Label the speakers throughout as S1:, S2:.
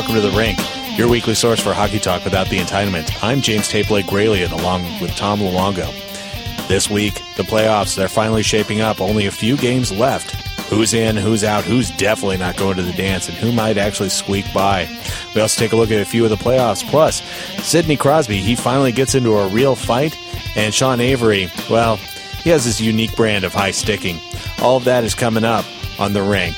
S1: welcome to The Rink, your weekly source for hockey talk without the entitlement. I'm James Tape-Lake Gralien, along with Tom Luongo. This week, the playoffs, they're finally shaping up. Only a few games left. Who's in, who's out, who's definitely not going to the dance, and who might actually squeak by. We also take a look at a few of the playoffs. Plus, Sidney Crosby, he finally gets into a real fight, and Sean Avery, well, he has this unique brand of high sticking. All of that is coming up on The Rink.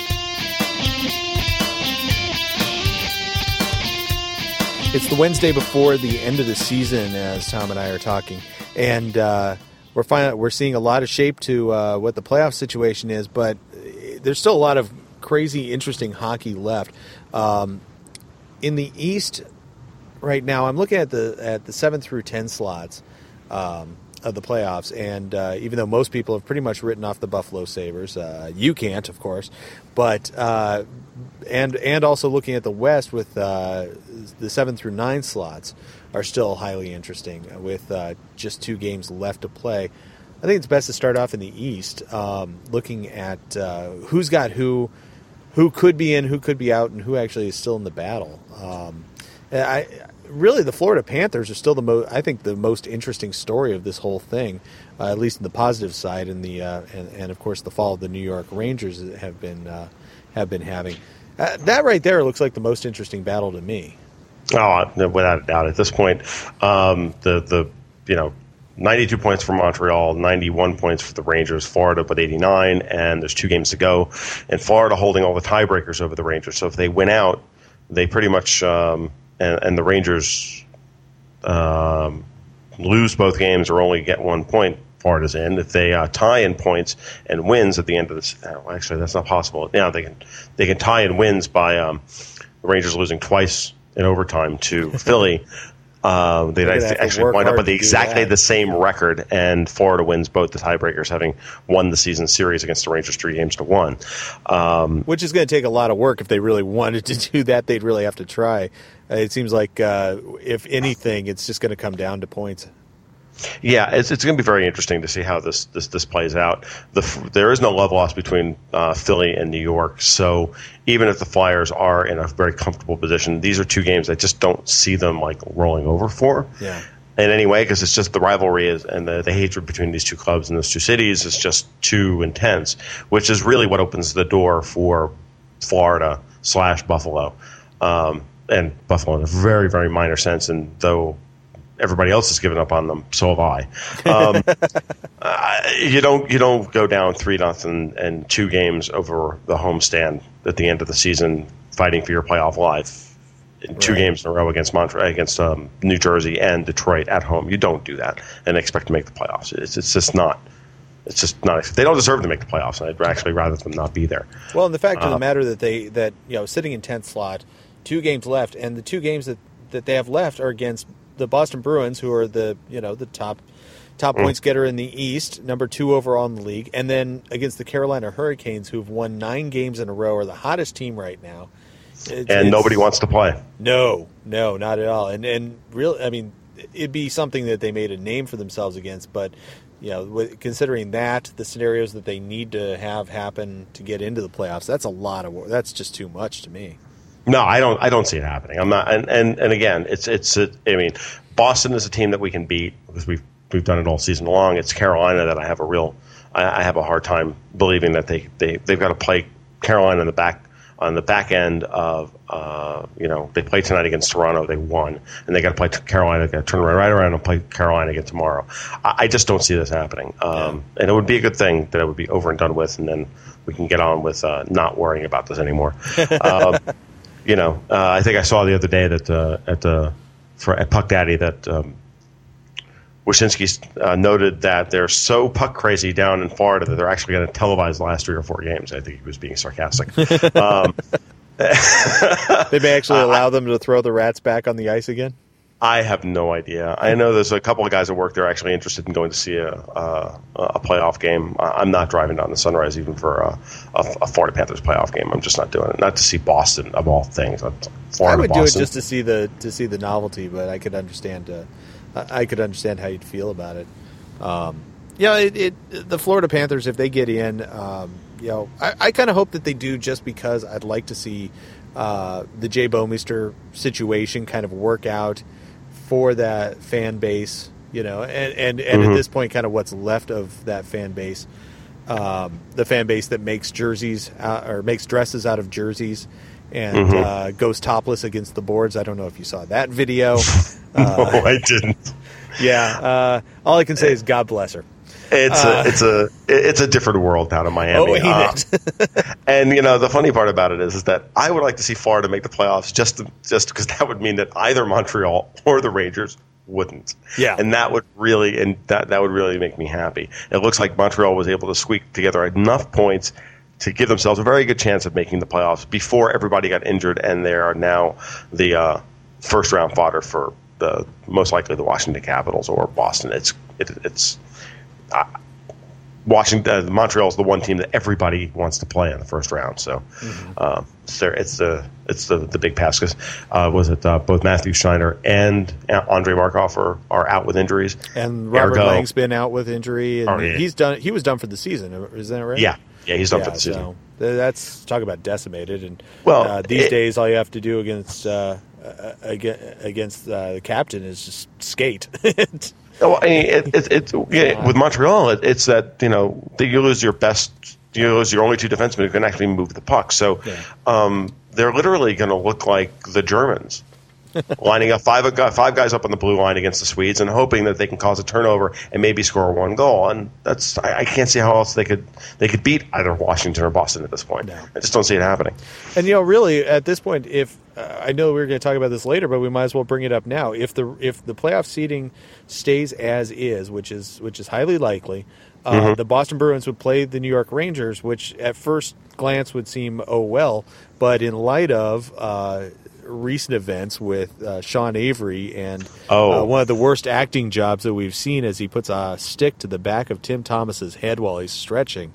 S1: It's the Wednesday before the end of the season, as Tom and I are talking, and we're seeing a lot of shape to what the playoff situation is, but there's still a lot of crazy, interesting hockey left. In the East, right now, I'm looking at the 7 through 10 slots of the playoffs, and even though most people have pretty much written off the Buffalo Sabres, you can't, of course, but and also looking at the West with the 7 through 9 slots are still highly interesting with just 2 games left to play. I think it's best to start off in the East, looking at who's got who could be in, who could be out, and who actually is still in the battle. Really, the Florida Panthers are still the most interesting story of this whole thing, at least in the positive side, and and of course the fall of the New York Rangers have been having. That right there looks like the most interesting battle to me.
S2: Oh, without a doubt. At this point, the 92 points for Montreal, 91 points for the Rangers, Florida but 89, and there's 2 games to go. And Florida holding all the tiebreakers over the Rangers. So if they win out, they pretty much and the Rangers lose both games or only get 1 point, Florida's in. If they tie in points and wins at the end of this, actually that's not possible. Now they can tie in wins by the Rangers losing twice in overtime to Philly. They'd actually wind up with exactly the same record, and Florida wins both the tiebreakers, having won the season series against the Rangers 3-1.
S1: Which is going to take a lot of work. If they really wanted to do that, they'd really have to try. It seems like, if anything, it's just going to come down to points.
S2: Yeah, it's going to be very interesting to see how this plays out. There is no love loss between Philly and New York, so even if the Flyers are in a very comfortable position, these are 2 games I just don't see them like rolling over for.
S1: Yeah.
S2: In any way, because it's just the rivalry and the hatred between these 2 clubs and those 2 cities is just too intense, which is really what opens the door for Florida / Buffalo, and Buffalo in a very, very minor sense, and though everybody else has given up on them, so have I. You don't go down 3-0 and 2 games over the homestand at the end of the season, fighting for your playoff life in 2 games in a row against New Jersey and Detroit at home. You don't do that and expect to make the playoffs. It's just not. It's just not. They don't deserve to make the playoffs. I'd actually rather them not be there.
S1: Well, and the fact of the matter that sitting in 10th slot, 2 games left, and the 2 games that they have left are against the Boston Bruins, who are the top points getter in the East, number 2 overall in the league, and then against the Carolina Hurricanes, who've won 9 games in a row, are the hottest team right now.
S2: And nobody wants to play.
S1: No, not at all. And really, I mean, it'd be something that they made a name for themselves against, but considering that, the scenarios that they need to have happen to get into the playoffs, that's a lot of work. That's just too much to me.
S2: No, I don't see it happening. I'm not, and again, I mean, Boston is a team that we can beat because we've done it all season long. It's Carolina that I have a hard time believing that they've got to play Carolina on the back end of they played tonight against Toronto, they won, and they got to play Carolina, got to turn right around and play Carolina again tomorrow. I just don't see this happening, and it would be a good thing that it would be over and done with, and then we can get on with not worrying about this anymore. I think I saw the other day that at Puck Daddy that Wyshynski noted that they're so puck crazy down in Florida that they're actually going to televise the last 3 or 4 games. I think he was being sarcastic.
S1: They may actually allow them to throw the Rats back on the ice again?
S2: I have no idea. I know there's a couple of guys at work that are actually interested in going to see a playoff game. I'm not driving down the Sunrise even for a Florida Panthers playoff game. I'm just not doing it. Not to see Boston of all things.
S1: I would do it just to see the novelty, but I could understand. I could understand how you'd feel about it. The Florida Panthers, if they get in, I kind of hope that they do, just because I'd like to see the Jay Bouwmeester situation kind of work out for that fan base, and at this point, kind of what's left of that fan base, the fan base that makes jerseys or makes dresses out of jerseys and goes topless against the boards. I don't know if you saw that video.
S2: No, I didn't.
S1: Yeah, all I can say is God bless her.
S2: It's a different world down in Miami.
S1: Oh, ain't it?
S2: And the funny part about it is that I would like to see Florida make the playoffs just because that would mean that either Montreal or the Rangers wouldn't.
S1: Yeah,
S2: and that would really make me happy. It looks like Montreal was able to squeak together enough points to give themselves a very good chance of making the playoffs before everybody got injured, and they are now the first round fodder for the most likely the Washington Capitals or Boston. It's Washington, Montreal is the one team that everybody wants to play in the first round. So it's the big pass because both Matthew Schneider and Andrei Markov are out with injuries,
S1: and Robert Lang's been out with injury, and he was done for the season. Is that right?
S2: Yeah, he's done for the season.
S1: So that's talk about decimated. And these days, all you have to do against the captain is just skate.
S2: Well, I mean, with Montreal, it's that you lose your only two defensemen who can actually move the puck. So they're literally going to look like the Germans, lining up five guys up on the blue line against the Swedes and hoping that they can cause a turnover and maybe score one goal. And I can't see how else they could beat either Washington or Boston at this point. No. I just don't see it happening.
S1: And really at this point, if I know we were going to talk about this later, but we might as well bring it up now. If the playoff seeding stays as is, which is highly likely, the Boston Bruins would play the New York Rangers, which at first glance would seem but in light of recent events with Sean Avery and one of the worst acting jobs that we've seen as he puts a stick to the back of Tim Thomas's head while he's stretching,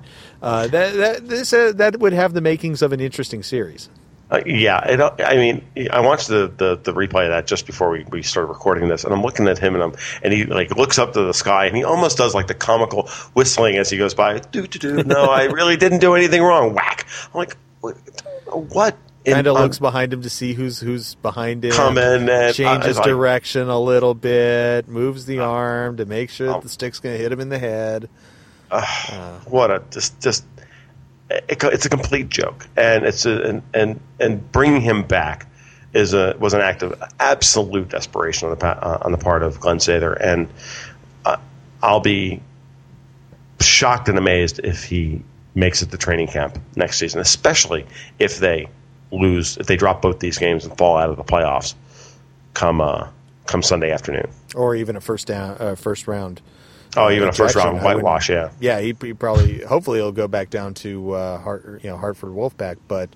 S1: that would have the makings of an interesting series.
S2: I watched the replay of that just before we started recording this, and I'm looking at him, and he looks up to the sky, and he almost does the comical whistling as he goes by. Do. No, I really didn't do anything wrong. Whack. I'm like, what?
S1: Kind of looks behind him to see who's behind him.
S2: Coming and
S1: changes direction a little bit, moves the arm to make sure that the stick's going to hit him in the head.
S2: What a just. It's a complete joke, and and bringing him back was an act of absolute desperation on the part of Glenn Sather, and I'll be shocked and amazed if he makes it to training camp next season, especially if they drop both these games and fall out of the playoffs come Sunday afternoon,
S1: or even a first round.
S2: Oh, even a first round whitewash, yeah.
S1: Yeah, he probably. Hopefully, he'll go back down to Hartford Wolfpack, but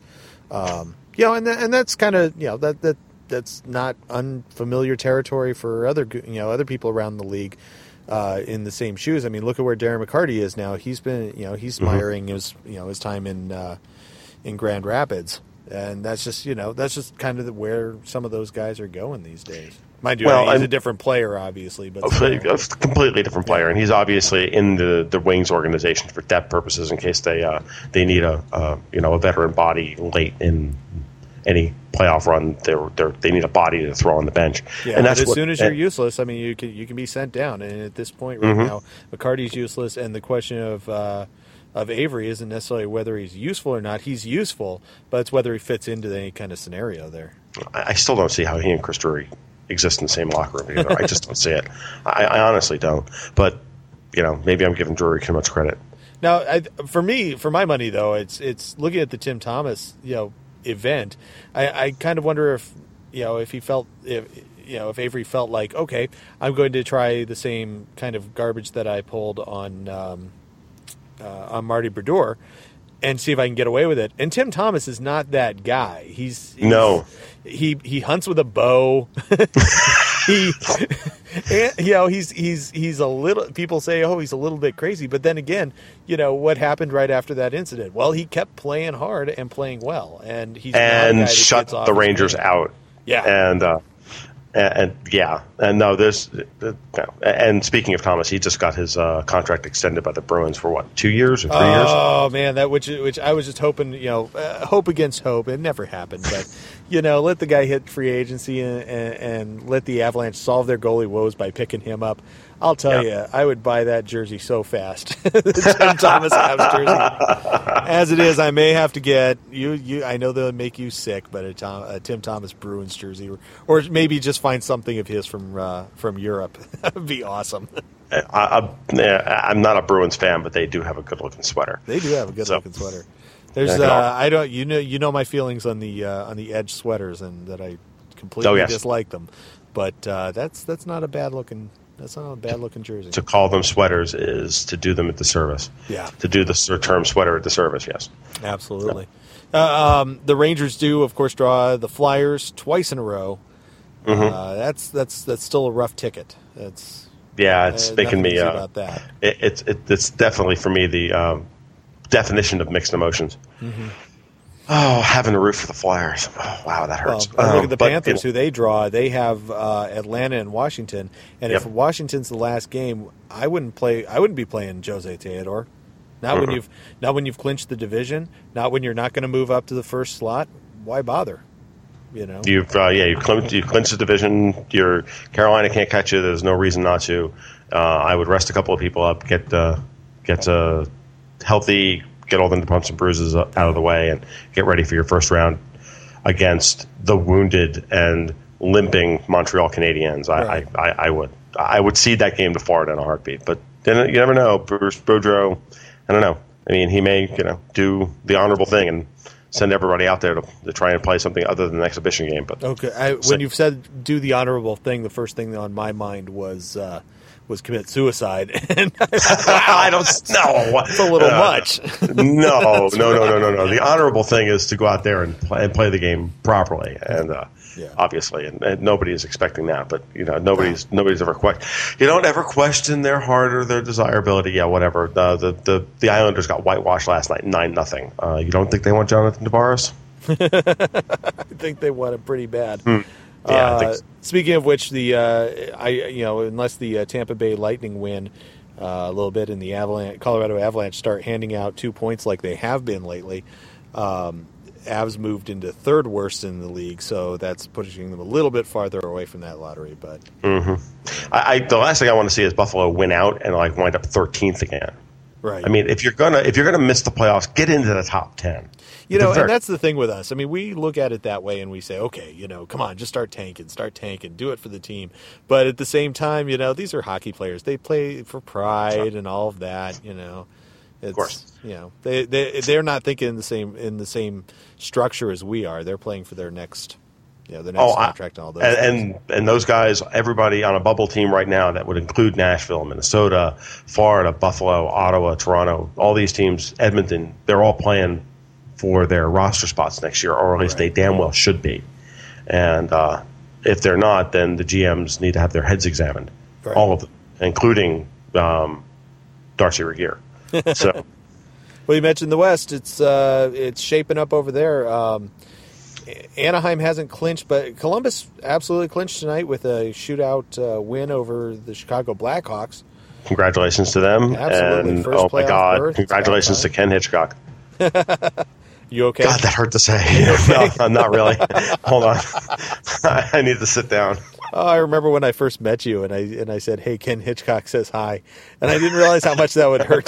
S1: and that's kind of that's not unfamiliar territory for other people around the league in the same shoes. I mean, look at where Darren McCarty is now. He's been he's admiring his time in Grand Rapids, and that's just kind of where some of those guys are going these days. Mind you, he's a different player, obviously, but
S2: a completely different player, and he's obviously in the Wings organization for depth purposes in case they need a veteran body late in any playoff run. They need a body to throw on the bench.
S1: Yeah, and as soon as you're useless, I mean, you can be sent down. And at this point right now, McCarty's useless, and the question of Avery isn't necessarily whether he's useful or not. He's useful, but it's whether he fits into any kind of scenario there.
S2: I still don't see how he and Chris Drury exist in the same locker room together. I just don't see it. I honestly don't. But maybe I'm giving Drury too much credit.
S1: Now, for my money though, it's looking at the Tim Thomas event. I kind of wonder if he felt if Avery felt like, okay, I'm going to try the same kind of garbage that I pulled on Marty Brodeur and see if I can get away with it. And Tim Thomas is not that guy. He's he hunts with a bow. He's a little. People say, "Oh, he's a little bit crazy," but then again, what happened right after that incident? Well, he kept playing hard and playing well, and he's
S2: shut the Rangers out.
S1: Yeah,
S2: and And speaking of Thomas, he just got his contract extended by the Bruins for what, 2 years or 3 years?
S1: Oh man, that which I was just hoping, hope against hope. It never happened, but let the guy hit free agency and let the Avalanche solve their goalie woes by picking him up. I'll tell you, I would buy that jersey so fast. The Tim Thomas Avs jersey. As it is, I may have to get you. I know they'll make you sick, but a Tim Thomas Bruins jersey, or maybe just find something of his from Europe. That would be awesome.
S2: I'm not a Bruins fan, but they do have a good looking sweater.
S1: They do have a good looking sweater. There's I don't you know my feelings on the Edge sweaters, and that I completely dislike them. But that's not a bad looking. That's not a bad looking jersey.
S2: To call them sweaters is to do them at the service. Yeah. To do the term sweater at the service, yes.
S1: Absolutely. The Rangers do, of course, draw the Flyers twice in a row. Mm-hmm. That's still a rough ticket. It's
S2: making me.
S1: About that.
S2: It's definitely for me the definition of mixed emotions. Mm-hmm. Oh, having to root for the Flyers. Oh, wow, that hurts.
S1: Well, look at the Panthers, who they draw. They have Atlanta and Washington. And if Washington's the last game, I wouldn't be playing Jose Theodore. Not when you've clinched the division. Not when you're not going to move up to the first slot. Why bother?
S2: You've clinched the division. Your Carolina can't catch you. There's no reason not to. I would rest a couple of people up, get healthy. Get all the bumps and bruises out of the way, and get ready for your first round against the wounded and limping Montreal Canadiens. Right. I would cede that game to Florida in a heartbeat. But then you never know. Bruce Boudreau, I don't know. I mean, he may do the honorable thing and send everybody out there to try and play something other than an exhibition game. But
S1: okay, when you've said do the honorable thing, the first thing on my mind was commit suicide. And
S2: I don't know.
S1: It's a little much.
S2: No. The honorable thing is to go out there and play the game properly, and obviously, and nobody is expecting that. But nobody's ever you don't ever question their heart or their desirability. Yeah, whatever. The Islanders got whitewashed last night, 9-0. You don't think they want Jonathan Tavares?
S1: I think they want it pretty bad.
S2: Yeah, I think so.
S1: Speaking of which, unless the Tampa Bay Lightning win a little bit and the Colorado Avalanche start handing out 2 points like they have been lately, Avs moved into third worst in the league, so that's pushing them a little bit farther away from that lottery. But
S2: the last thing I want to see is Buffalo win out and wind up 13th again.
S1: Right.
S2: I mean, if you're gonna miss the playoffs, get into the top 10.
S1: And that's the thing with us. I mean, we look at it that way and we say, okay, come on, just start tanking, do it for the team. But at the same time, these are hockey players. They play for pride and all of that.
S2: Of course.
S1: They're not thinking in the same structure as we are. They're playing for their next. Contract and all those.
S2: And those guys, everybody on a bubble team right now, that would include Nashville, Minnesota, Florida, Buffalo, Ottawa, Toronto, all these teams, Edmonton, they're all playing for their roster spots next year, or at least they damn well should be. And if they're not, then the GMs need to have their heads examined, all of them, including Darcy Regier. So,
S1: well, you mentioned the West. It's shaping up over there. Anaheim hasn't clinched, but Columbus absolutely clinched tonight with a shootout win over the Chicago Blackhawks.
S2: Congratulations to them.
S1: Absolutely.
S2: And
S1: first
S2: my God,
S1: berth.
S2: congratulations to Ken Hitchcock.
S1: You okay?
S2: God, that hurt to say. Okay? No, not really. Hold on. I need to sit down.
S1: Oh, I remember when I first met you, and I said, "Hey, Ken Hitchcock says hi," and I didn't realize how much that would hurt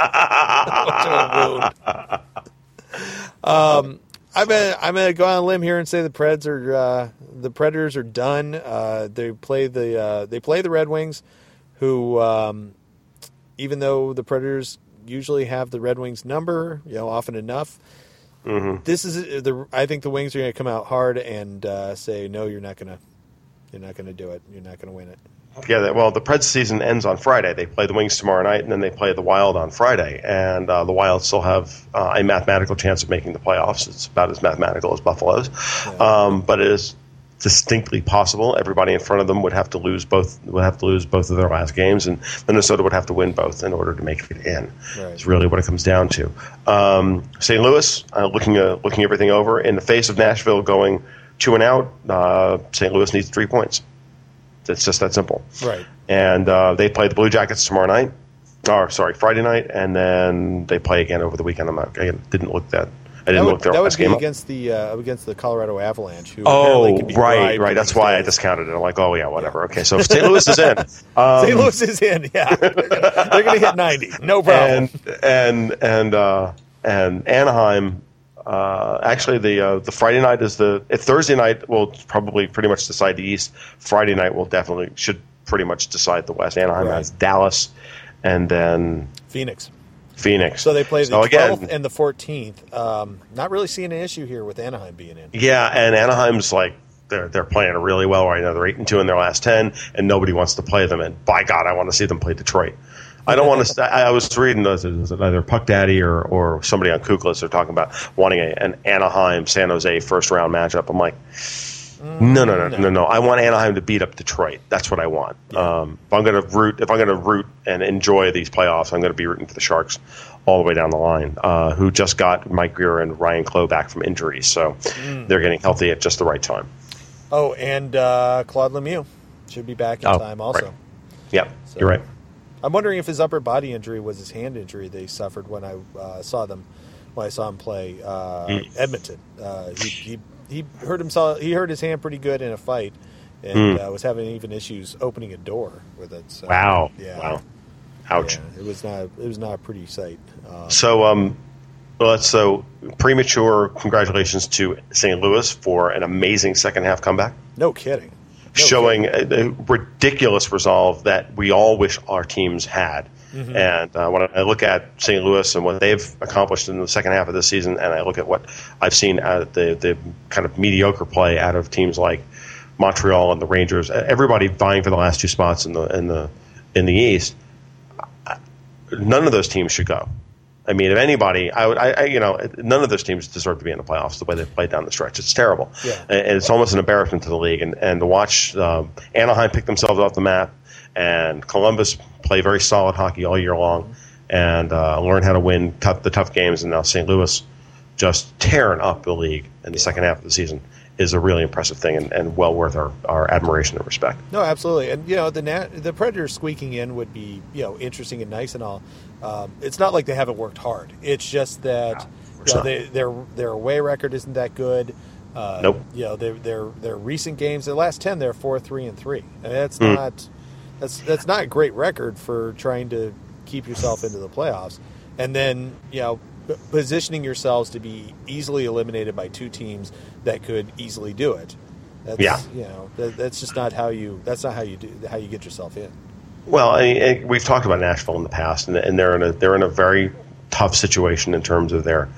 S1: you. I'm gonna go on a limb here and say the Predators are done. They play the Red Wings, who even though the Predators usually have the Red Wings number, often enough. Mm-hmm. This is I think the Wings are going to come out hard and say, no, you're not going to do it. You're not going to win it.
S2: Yeah, well, the Preds season ends on Friday. They play the Wings tomorrow night, and then they play the Wild on Friday. And the Wild still have a mathematical chance of making the playoffs. It's about as mathematical as Buffalo's, but it is distinctally possible. Everybody in front of them would have to lose both of their last games, and Minnesota would have to win both in order to make it in. Right. It's really what it comes down to. St. Louis looking everything over in the face of Nashville going 2 and out. St. Louis needs 3 points. It's just that simple.
S1: Right.
S2: And they play the Blue Jackets tomorrow night. Friday night, and then they play again over the weekend. I didn't look their last game up.
S1: Against the Colorado Avalanche. Who
S2: can be right. That's why I discounted it. I'm like, oh yeah, whatever. Okay, so St. Louis is in.
S1: St. Louis is in. Yeah, they're going to hit 90. No problem.
S2: And Anaheim. Actually, the Friday night is Thursday night will probably pretty much decide the East. Friday night should pretty much decide the West. Anaheim has Dallas, and then
S1: Phoenix.
S2: So
S1: they play the 12th and the 14th. Not really seeing an issue here with Anaheim being in.
S2: Yeah, and Anaheim's like they're playing really well right now. They're 8-2 in their last 10, and nobody wants to play them. And by God, I want to see them play Detroit. I don't want to. I was reading either Puck Daddy or somebody on Kukless. They're talking about wanting an Anaheim San Jose first round matchup. I'm like, no. I want Anaheim to beat up Detroit. That's what I want. Yeah. If I'm going to root and enjoy these playoffs, I'm going to be rooting for the Sharks all the way down the line, who just got Mike Greer and Ryan Clough back from injuries, so they're getting healthy at just the right time.
S1: Oh, and Claude Lemieux should be back in time also.
S2: Right. Yep, so, you're right.
S1: I'm wondering if his upper body injury was his hand injury they suffered when I saw him play Edmonton. He hurt himself. He hurt his hand pretty good in a fight, and was having even issues opening a door with it. So,
S2: wow!
S1: Yeah.
S2: Wow! Ouch!
S1: Yeah, it was not a pretty sight.
S2: So premature congratulations to St. Louis for an amazing second half comeback.
S1: No kidding.
S2: Showing a ridiculous resolve that we all wish our teams had. Mm-hmm. And when I look at St. Louis and what they've accomplished in the second half of this season, and I look at what I've seen out of the kind of mediocre play out of teams like Montreal and the Rangers, everybody vying for the last 2 spots in the East, none of those teams should go. I mean, if anybody, none of those teams deserve to be in the playoffs the way they've played down the stretch. It's terrible.
S1: Yeah.
S2: And it's almost an embarrassment to the league. And to watch Anaheim pick themselves off the map and Columbus play very solid hockey all year long and learn how to win the tough games, and now St. Louis just tearing up the league in the second half of the season is a really impressive thing and well worth our admiration and respect.
S1: No, absolutely. And, the Predators squeaking in would be, interesting and nice and all. It's not like they haven't worked hard. It's just that their away record isn't that good.
S2: Nope.
S1: Their recent games, the last 10, they're 4-3-3. And that's not a great record for trying to keep yourself into the playoffs. And then, positioning yourselves to be easily eliminated by 2 teams that could easily do it. That's just not how you get yourself in.
S2: Well, we've talked about Nashville in the past, and they're in a very tough situation in terms of their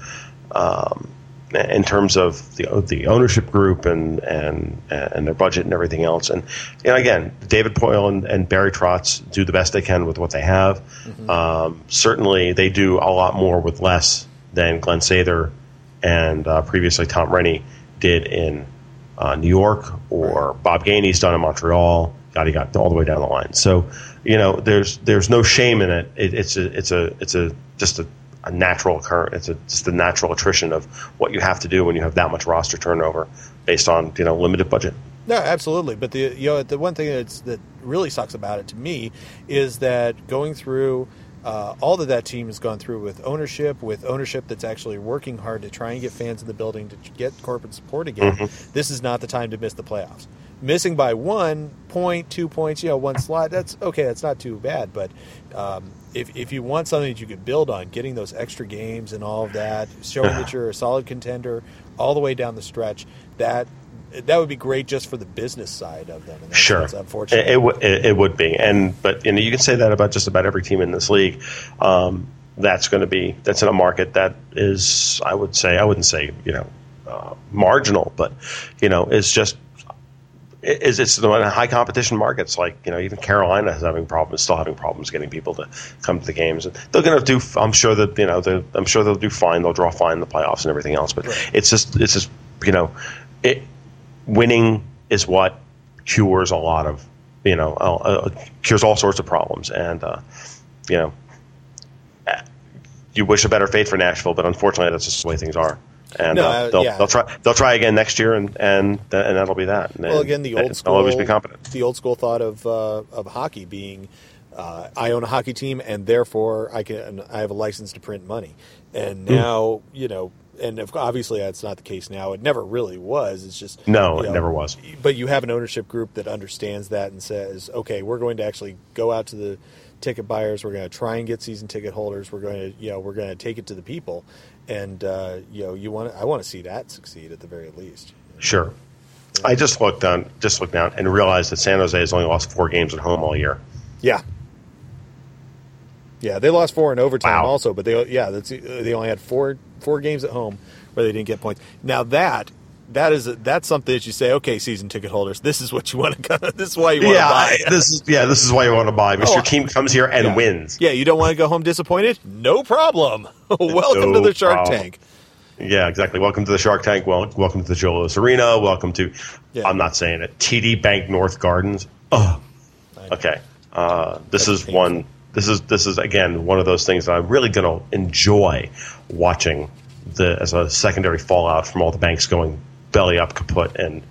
S2: the ownership group and their budget and everything else. And again, David Poile and Barry Trotz do the best they can with what they have. Mm-hmm. Certainly, they do a lot more with less than Glenn Sather and previously Tom Rennie did in New York, or Bob Gainey's done in Montreal. He got all the way down the line. So, there's no shame in it. It's just a natural occurrence. It's just the natural attrition of what you have to do when you have that much roster turnover based on limited budget.
S1: No, absolutely. But the one thing that really sucks about it to me is that going through all that team has gone through with ownership that's actually working hard to try and get fans in the building, to get corporate support again. Mm-hmm. This is not the time to miss the playoffs. Missing by 1 point, 2 points, 1 slot, that's okay. That's not too bad. But if you want something that you could build on, getting those extra games and all of that, showing that you're a solid contender all the way down the stretch, that would be great just for the business side of them. And
S2: that's
S1: unfortunate.
S2: It would be, but you can say that about just about every team in this league. That's in a market that is, I wouldn't say marginal, but it's just. It's the high competition markets, like even Carolina is still having problems getting people to come to the games. And they're going to do. I'm sure that I'm sure they'll do fine. They'll draw fine in the playoffs and everything else. But it's just winning is what cures a lot of cures all sorts of problems. And you wish a better fate for Nashville, but unfortunately, that's just the way things are. and they'll try again next year, and that'll be that. And
S1: again, the old school,
S2: they'll always be competent.
S1: The old school thought of hockey being, I own a hockey team, and therefore I have a license to print money. And now and obviously that's not the case now. It never really was. It's just
S2: it never was.
S1: But you have an ownership group that understands that and says, okay, we're going to actually go out to the ticket buyers. We're going to try and get season ticket holders. We're going to take it to the people, and I want to see that succeed at the very least.
S2: Sure. Yeah. I just looked down and realized that San Jose has only lost 4 games at home all year.
S1: Yeah. Yeah, they lost 4 in overtime
S2: wow.
S1: also, but they only had 4 games at home where they didn't get points. Now that's something that you say, okay, season ticket holders, this is what you want to go. This is why you want to buy.
S2: This is why you want to buy because your team comes here and wins.
S1: Yeah, you don't want to go home disappointed? No problem. Welcome to the Shark Tank.
S2: Yeah, exactly. Welcome to the Shark Tank. Welcome to the Joe Louis Arena. Welcome to I'm not saying it. TD Bank North Gardens. Oh, okay. This is again one of those things that I'm really going to enjoy watching as a secondary fallout from all the banks going belly up kaput and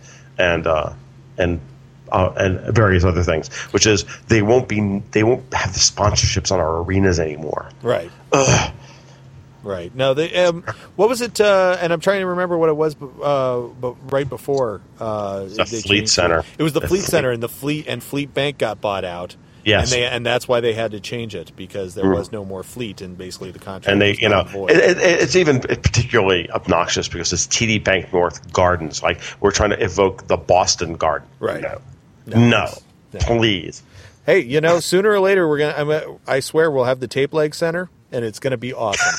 S2: various other things, which is they won't have the sponsorships on our arenas anymore.
S1: Right. Ugh. Right. No, they. What was it? And I'm trying to remember what it was, but right before
S2: the Fleet Center.
S1: It was the Fleet Center, and the Fleet Bank got bought out.
S2: Yes,
S1: and that's why they had to change it because there was no more Fleet, and basically the contract.
S2: And it's even particularly obnoxious because it's TD Bank North Gardens. Like we're trying to evoke the Boston Garden.
S1: Right?
S2: No, please.
S1: Hey, sooner or later I swear we'll have the Tape Leg Center, and it's going to be awesome.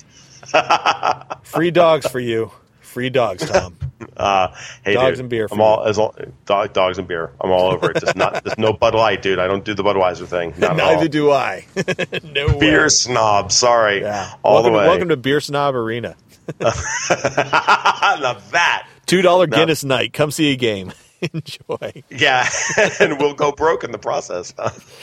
S1: Free dogs for you. Free dogs, Tom.
S2: Hey,
S1: dogs
S2: dude,
S1: and beer.
S2: Dogs and beer. I'm all over it. There's no Bud Light, dude. I don't do the Budweiser thing.
S1: Neither do I. No
S2: beer
S1: way.
S2: Snob. Sorry.
S1: Yeah.
S2: The way.
S1: Welcome to Beer Snob Arena.
S2: Now that
S1: $2 Guinness night. Come see a game. Enjoy.
S2: Yeah, and we'll go broke in the process.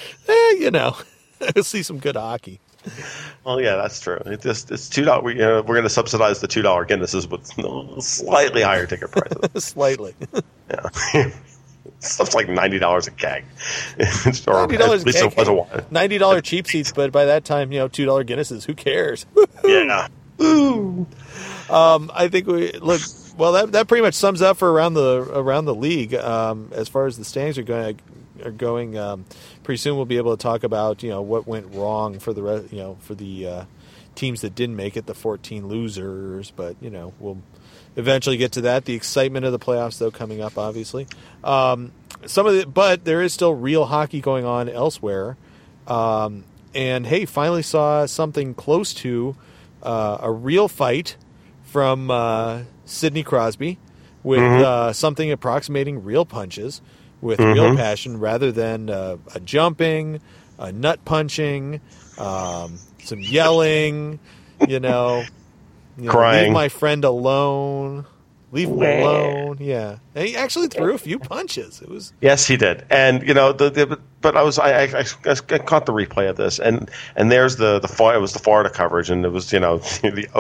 S1: We'll see some good hockey.
S2: Well, yeah, that's true. It's $2. We're going to subsidize the $2 Guinnesses with slightly higher ticket prices.
S1: Slightly.
S2: Yeah. Stuff's like $90 a keg.
S1: $90 a keg. $90 cheap seats, but by that time, $2 Guinnesses. Who cares?
S2: Yeah.
S1: Ooh. I think we. Well, that pretty much sums up for around the league. As far as the standings are going, pretty soon we'll be able to talk about what went wrong for the teams that didn't make it, the 14 losers. But we'll eventually get to that. The excitement of the playoffs, though, coming up, obviously. But there is still real hockey going on elsewhere. And hey, finally saw something close to a real fight from Sidney Crosby with something approximating real punches with real passion rather than a jumping, a nut punching, some yelling,
S2: crying.
S1: Leave my friend alone. Leave him alone. Yeah, and he actually threw a few punches. It was
S2: yes, he did, and but I caught the replay of this, and there's it was the Florida coverage, and it was the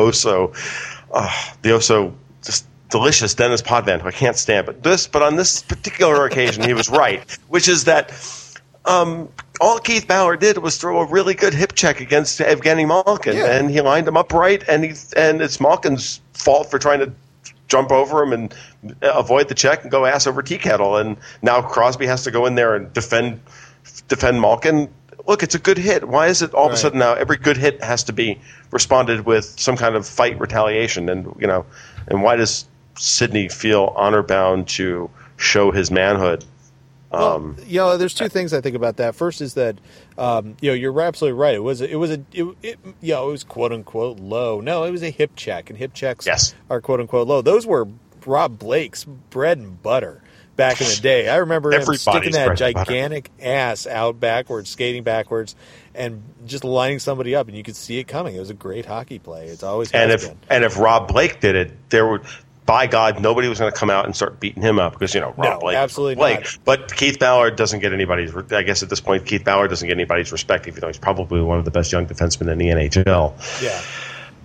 S2: Oso just delicious Dennis Potvin, who I can't stand, but on this particular occasion he was right, which is that all Keith Bauer did was throw a really good hip check against Evgeny Malkin, and he lined him up right, and it's Malkin's fault for trying to jump over him and avoid the check and go ass over tea kettle, and now Crosby has to go in there and defend Malkin. Look, it's a good hit. Why is it all of a sudden now every good hit has to be responded with some kind of fight retaliation? And and why does Sidney feel honor bound to show his manhood?
S1: There's two things I think about that. First is that you're absolutely right. It was quote unquote low. No, it was a hip check, and hip checks are quote unquote low. Those were Rob Blake's bread and butter back in the day. I remember him sticking that gigantic ass out backwards, skating backwards, and just lining somebody up, and you could see it coming. It was a great hockey play. It's always has been.
S2: And if Rob Blake did it, by God, nobody was going to come out and start beating him up because Rob Blake.
S1: Absolutely
S2: Blake.
S1: Not.
S2: But Keith Bauer doesn't get anybody's. I guess at this point, Keith Bauer doesn't get anybody's respect, even though he's probably one of the best young defensemen in the NHL.
S1: Yeah.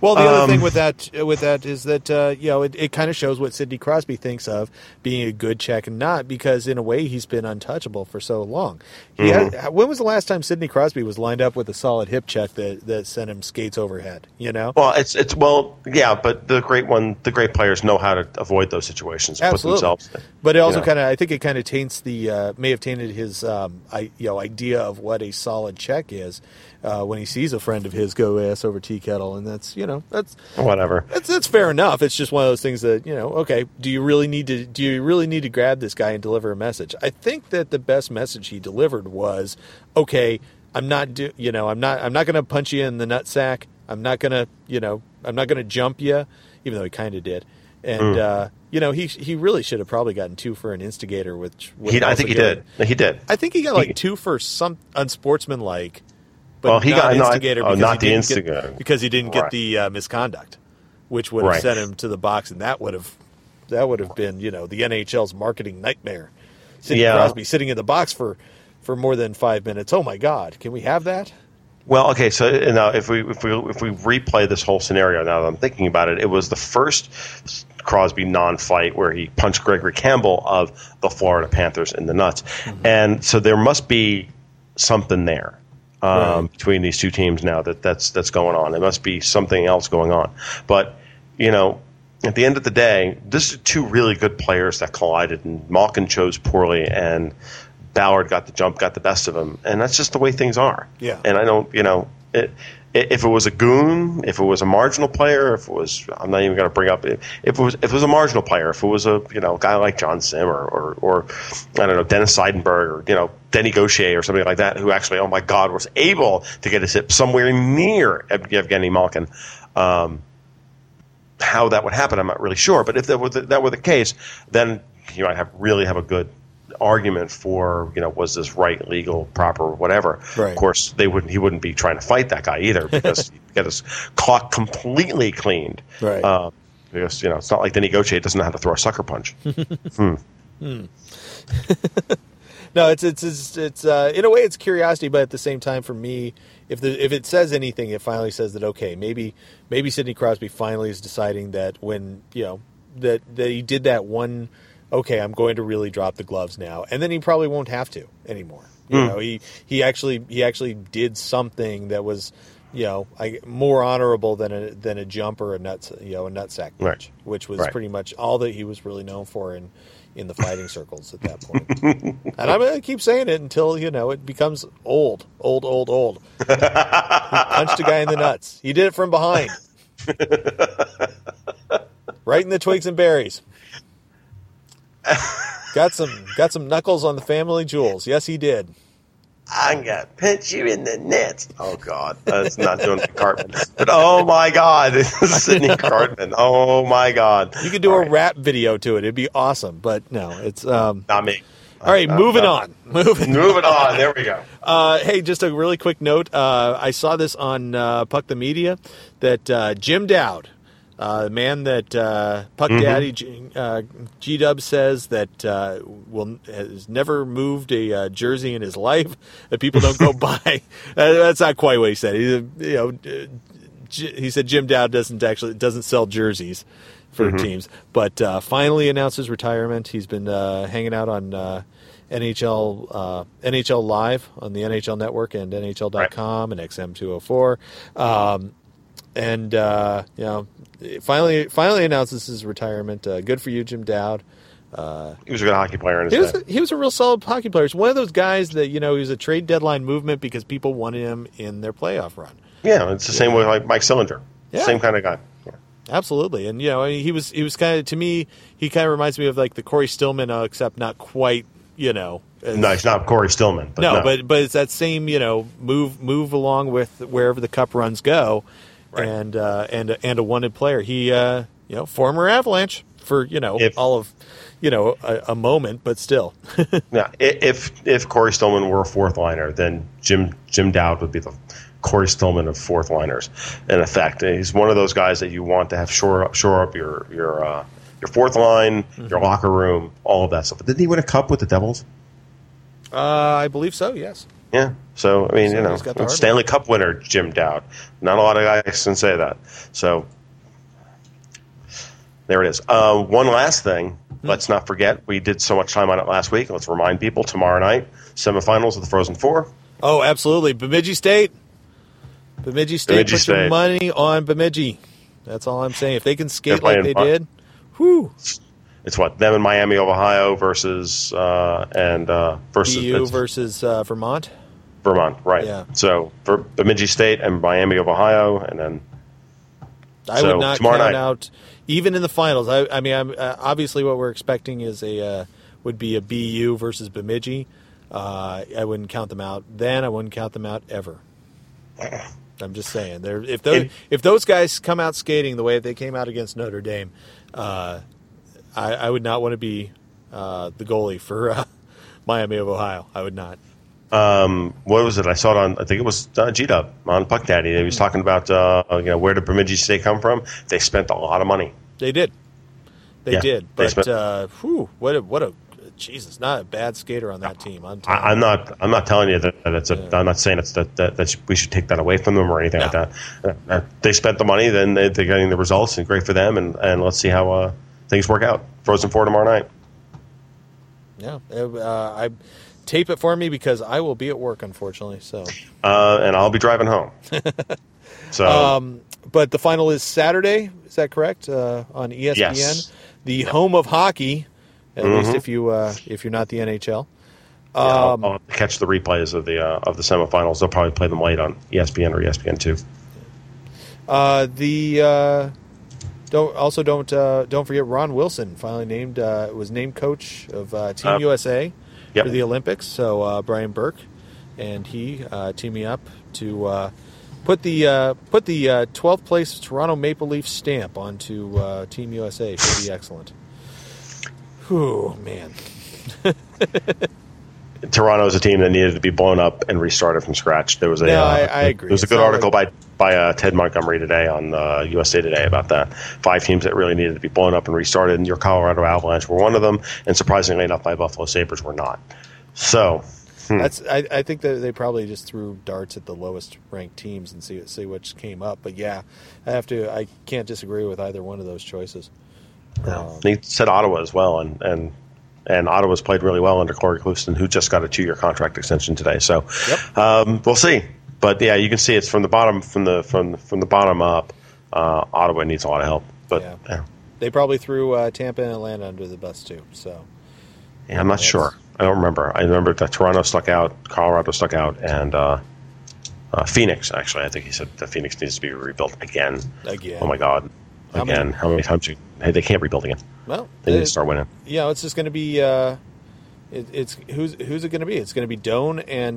S1: Well, the other thing with that is that it kind of shows what Sidney Crosby thinks of being a good check and not, because in a way he's been untouchable for so long. When was the last time Sidney Crosby was lined up with a solid hip check that sent him skates overhead?
S2: Well, but the great players know how to avoid those situations and
S1: Absolutely.
S2: put themselves.
S1: But it also I think it kind of taints may have tainted his idea of what a solid check is. When he sees a friend of his go ass over tea kettle, and that's
S2: whatever.
S1: That's fair enough. It's just one of those things that okay, do you really need to grab this guy and deliver a message? I think that the best message he delivered was, okay, I'm not going to punch you in the nutsack. I'm not going to jump you, even though he kind of did. And he really should have probably gotten 2 for an instigator, which
S2: I think he did. He did.
S1: I think he got 2 for some unsportsmanlike.
S2: But
S1: he got instigator
S2: because
S1: he didn't get the misconduct, which would have sent him to the box, and that would have been the NHL's marketing nightmare. Sidney Crosby sitting in the box for more than 5 minutes. Oh my God, can we have that?
S2: Well, okay. So now, if we replay this whole scenario, now that I'm thinking about it, it was the first Crosby non-fight where he punched Gregory Campbell of the Florida Panthers in the nuts, and so there must be something there. Between these two teams now that's going on. There must be something else going on. But, at the end of the day, this is 2 really good players that collided, and Malkin chose poorly, and Ballard got the jump, got the best of him. And that's just the way things are.
S1: Yeah.
S2: And I don't, if it was a goon, if it was a marginal player, I'm not even going to bring up if it was a marginal player, if it was a guy like John Sim or I don't know, Dennis Seidenberg or Denny Gaucher or somebody like that, who actually, oh my God, was able to get his hip somewhere near Evgeny Malkin. How that would happen, I'm not really sure. But if that were the case, then you might really have a good argument for was this right, legal, proper, whatever.
S1: Right.
S2: Of course, he wouldn't be trying to fight that guy either, because he got his clock completely cleaned.
S1: Right.
S2: Because it's not like Denny Gaucher doesn't know how to throw a sucker punch.
S1: No, it's in a way it's curiosity, but at the same time, for me, if it says anything, it finally says that okay, maybe Sidney Crosby finally is deciding that when that he did that one. Okay, I'm going to really drop the gloves now, and then he probably won't have to anymore. He actually did something that was more honorable than a jump or a nutsack match, which was pretty much all that he was really known for in the fighting circles at that point. And I'm going to keep saying it until it becomes old. He punched a guy in the nuts. He did it from behind, right in the twigs and berries. Got some knuckles on the family jewels. Yes, he did.
S2: I'm gonna pinch you in the nuts. Oh God, that's not doing Cartman. But oh my God, this is Sidney Cartman. Oh my God,
S1: you could do a rap video to it. It'd be awesome. But no, it's
S2: not me.
S1: All right, moving on.
S2: Moving on. There we go.
S1: Hey, just a really quick note. I saw this on Puck the Media that Jim Dowd, the man that Puck Daddy G-Dub says that has never moved a jersey in his life, that people don't go buy. That's not quite what he said. He said Jim Dowd doesn't sell jerseys for teams, but finally announced his retirement. He's been hanging out on NHL Live on the NHL Network and NHL.com and XM204. Finally announces his retirement. Good for you, Jim Dowd.
S2: He was a good hockey player in his day.
S1: He was a real solid hockey player. He's one of those guys that, he was a trade deadline movement because people wanted him in their playoff run.
S2: Yeah, it's the same way like Mike Sillinger. Yeah. Same kind of guy. Yeah.
S1: Absolutely. And, he was kind of, to me, he kind of reminds me of like the Corey Stillman, except not quite,
S2: No, it's not Corey Stillman. But
S1: but it's that same, move along with wherever the cup runs go. Right. And a wanted player. He former Avalanche for all of a moment, but still.
S2: Yeah, if Corey Stillman were a fourth liner, then Jim Dowd would be the Corey Stillman of fourth liners. In effect, he's one of those guys that you want to have shore up your fourth line, your locker room, all of that stuff. But didn't he win a cup with the Devils?
S1: I believe so. Yes.
S2: Yeah. So, I mean,
S1: So he's got the hard
S2: Stanley Cup winner, Jim Dowd. Not a lot of guys can say that. So, there it is. One last thing. Let's not forget, we did so much time on it last week. Let's remind people, tomorrow night, semifinals of the Frozen Four.
S1: Oh, absolutely. Bemidji State. Bemidji State, put your money on Bemidji. That's all I'm saying. If they can skate like they did, whew.
S2: It's what, them and Miami of Ohio versus
S1: BU versus Vermont.
S2: Vermont, right?
S1: Yeah.
S2: So for Bemidji State and Miami of Ohio, and then
S1: I would not count out even in the finals. I mean, obviously what we're expecting is would be a BU versus Bemidji. I wouldn't count them out then. I wouldn't count them out ever. I'm just saying, if those guys come out skating the way they came out against Notre Dame, I would not want to be the goalie for Miami of Ohio. I would not.
S2: What was it? I saw it on, I think it was G-Dub on Puck Daddy. He was talking about where did Bemidji State come from? They spent a lot of money.
S1: They did. They did. But what a Jesus! Not a bad skater on that team.
S2: I'm not telling you that it's I'm not saying it's that we should take that away from them or anything like that. They spent the money, then they're getting the results, and great for them. And let's see how things work out. Frozen Four tomorrow night.
S1: Yeah, I tape it for me because I will be at work, unfortunately. So,
S2: and I'll be driving home. So,
S1: but the final is Saturday. Is that correct? On ESPN,
S2: yes.
S1: The home of hockey. At least if you're not the NHL.
S2: I'll catch the replays of the semifinals. They'll probably play them late on ESPN or ESPN2.
S1: Don't forget Ron Wilson finally was named coach of Team USA for the Olympics. So Brian Burke and he teaming up to put the 12th place Toronto Maple Leafs stamp onto Team USA. Should be excellent. Oh, man.
S2: Toronto is a team that needed to be blown up and restarted from scratch. There was
S1: I agree.
S2: There was a good article by Ted Montgomery today on USA Today about that. 5 teams that really needed to be blown up and restarted, and your Colorado Avalanche were one of them, and surprisingly enough, my Buffalo Sabres were not. So
S1: I think that they probably just threw darts at the lowest ranked teams and see which came up. But yeah, I can't disagree with either one of those choices.
S2: He said Ottawa as well, and Ottawa's played really well under Corey Clouston, who just got a 2-year contract extension today. So we'll see. But yeah, you can see it's from the bottom from the bottom up. Ottawa needs a lot of help. But
S1: they probably threw Tampa and Atlanta under the bus too. So
S2: I'm not sure. I don't remember. I remember that Toronto stuck out, Colorado stuck out, and Phoenix. Actually, I think he said that Phoenix needs to be rebuilt again. Oh my God. How many times they can't rebuild again? Well, they need to start winning.
S1: Yeah, it's just going to be. It's who's it going to be? It's going to be Doan and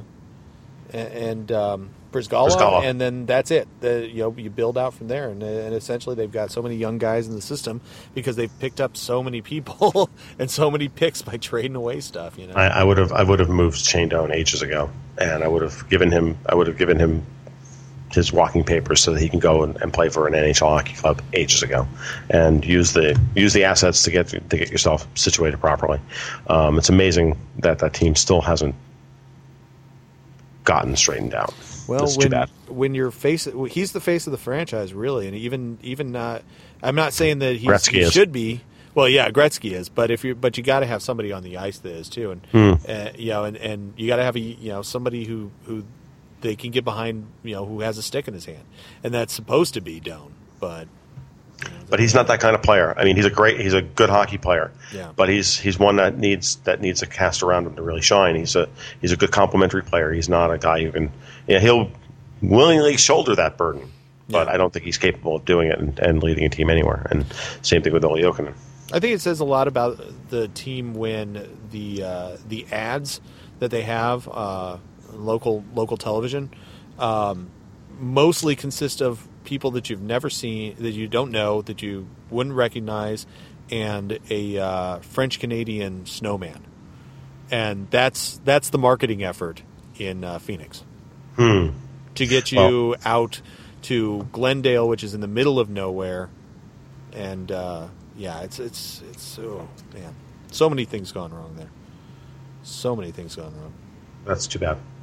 S1: Brizgalov, and then that's it. You build out from there, and essentially they've got so many young guys in the system because they've picked up so many people and so many picks by trading away stuff.
S2: I would have moved Shane Doan ages ago, and I would have given him his walking papers so that he can go and play for an NHL hockey club ages ago, and use the assets to get yourself situated properly. It's amazing that team still hasn't gotten straightened out.
S1: Well,
S2: it's too bad.
S1: When he's the face of the franchise, really, and even I'm not saying that he should be. Well, yeah, Gretzky is, but you got to have somebody on the ice that is too, and and you got to have somebody who they can get behind, who has a stick in his hand, and that's supposed to be Doan, but
S2: he's not that kind of player. I mean, he's a good hockey player, but he's one that needs a cast around him to really shine. He's a good complementary player. He's not a guy who can, he'll willingly shoulder that burden, but I don't think he's capable of doing it and leading a team anywhere. And same thing with Olli Jokinen.
S1: I think it says a lot about the team when the ads that they have. Local television mostly consist of people that you've never seen, that you don't know, that you wouldn't recognize, and a French-Canadian snowman. And that's the marketing effort in Phoenix. To get you out to Glendale, which is in the middle of nowhere. And it's oh man, so many things gone wrong there. So many things gone wrong.
S2: That's too bad.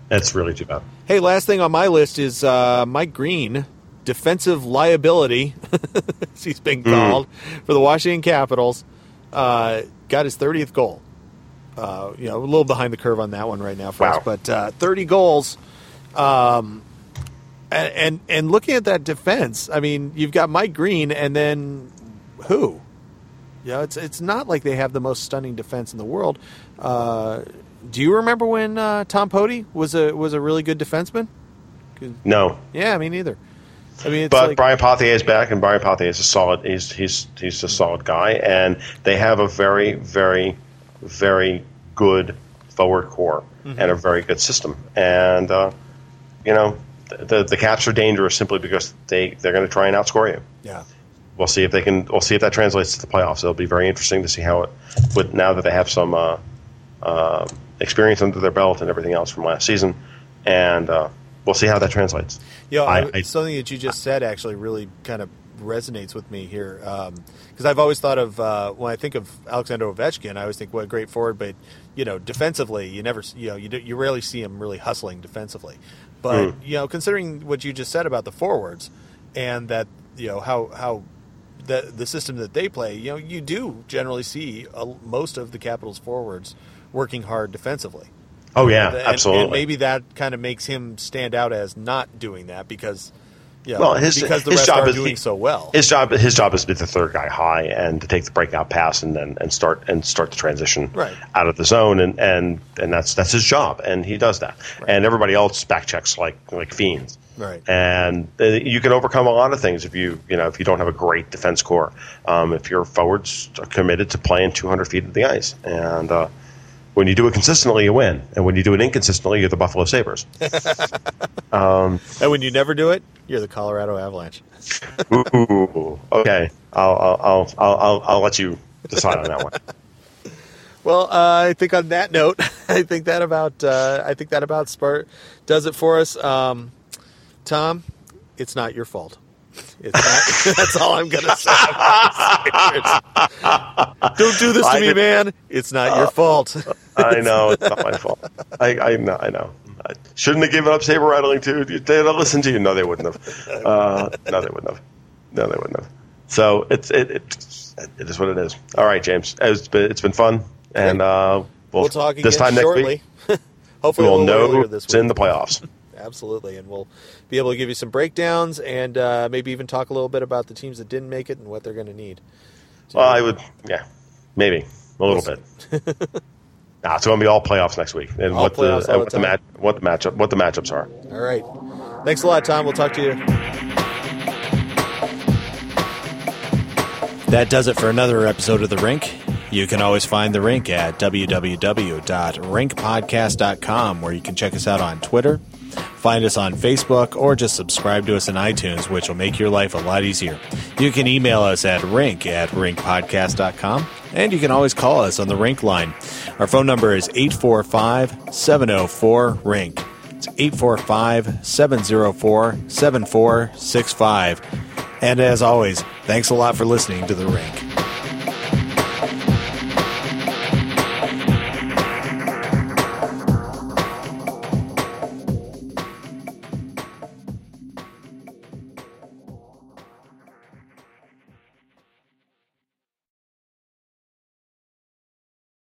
S2: That's really too bad.
S1: Hey, last thing on my list is Mike Green, defensive liability, as he's been called, for the Washington Capitals. Got his 30th goal. A little behind the curve on that one right now for us, but 30 goals. And looking at that defense, I mean, you've got Mike Green, and then who? It's not like they have the most stunning defense in the world. Do you remember when Tom Poti was a really good defenseman?
S2: No.
S1: Yeah, me neither. I mean,
S2: but Brian Pothier is back, and Brian Pothier is a solid. He's a solid guy, and they have a very, very, very good forward core and a very good system. And the Caps are dangerous simply because they're going to try and outscore you.
S1: Yeah.
S2: We'll see if they can. We'll see if that translates to the playoffs. It'll be very interesting to see how it would now that they have some experience under their belt and everything else from last season, and we'll see how that translates.
S1: Something that you just said actually really kind of resonates with me here, because I've always thought of when I think of Alexander Ovechkin, I always think, what a great forward, but defensively, you never, you rarely see him really hustling defensively. But considering what you just said about the forwards, and that how the system that they play, you do generally see most of the Capitals forwards working hard defensively.
S2: Oh yeah, absolutely.
S1: And maybe that kind of makes him stand out as not doing that because the rest are doing so well.
S2: His job is to be the third guy high and to take the breakout pass and start the transition out of the zone, and that's his job, and he does that. Right. And everybody else back checks like fiends.
S1: Right.
S2: And you can overcome a lot of things if you don't have a great defense core. If your forwards are committed to playing 200 feet of the ice, and when you do it consistently, you win. And when you do it inconsistently, you're the Buffalo Sabres.
S1: And when you never do it, you're the Colorado Avalanche.
S2: Ooh, okay. I'll let you decide on that one.
S1: Well, I think on that note, I think that about does it for us. Tom, it's not your fault. It's not, that's all I'm going to say. Don't do this to me, man. It's not your fault.
S2: I know. It's not my fault. I know. I shouldn't have given up saber rattling too. They'd have listened to you. No, they wouldn't have. No, they wouldn't have. So it is what it is. All right, James. It's been fun, and we'll talk again this time
S1: shortly.
S2: Next week.
S1: Hopefully,
S2: we'll know
S1: this
S2: it's in the playoffs.
S1: Absolutely, and we'll be able to give you some breakdowns and maybe even talk a little bit about the teams that didn't make it and what they're going to need.
S2: Maybe a little bit. It's going to be all playoffs next week, and what the matchups are.
S1: All right, thanks a lot, Tom. We'll talk to you. That does it for another episode of The Rink. You can always find The Rink at www.rinkpodcast.com, where you can check us out on Twitter, find us on Facebook, or just subscribe to us in iTunes, which will make your life a lot easier. You can email us at rinkpodcast.com, and you can always call us on the Rink line. Our phone number is 845-704-RINK. It's 845-704-7465. And as always, thanks a lot for listening to The Rink.